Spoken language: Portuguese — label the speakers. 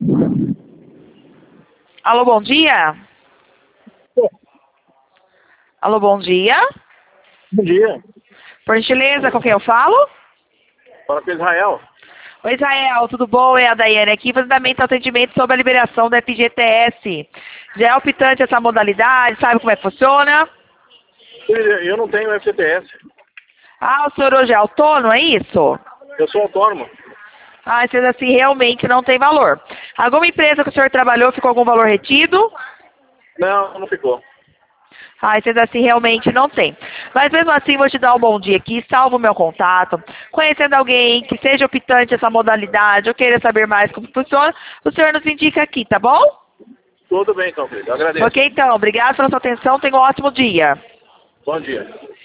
Speaker 1: Alô, bom dia? Alô, bom dia?
Speaker 2: Bom dia.
Speaker 1: Por gentileza, com quem eu falo?
Speaker 2: Fala com Israel.
Speaker 1: Oi, Israel, tudo bom? É a Daiane aqui, fazendo atendimento sobre a liberação do FGTS. Já é optante essa modalidade, sabe como é que funciona?
Speaker 2: Eu não tenho FGTS.
Speaker 1: Ah, o senhor hoje é autônomo, é isso?
Speaker 2: Eu sou autônomo.
Speaker 1: Ah, sendo assim, realmente não tem valor. Alguma empresa que o senhor trabalhou ficou algum valor retido?
Speaker 2: Não, não ficou.
Speaker 1: Ah, sendo assim, realmente não tem. Mas mesmo assim, vou te dar um bom dia aqui, salvo o meu contato. Conhecendo alguém que seja optante essa modalidade ou queira saber mais como funciona, o senhor nos indica aqui, tá bom?
Speaker 2: Tudo bem, então, querido. Eu agradeço.
Speaker 1: Ok, então. Obrigado pela sua atenção. Tenha um ótimo dia.
Speaker 2: Bom dia.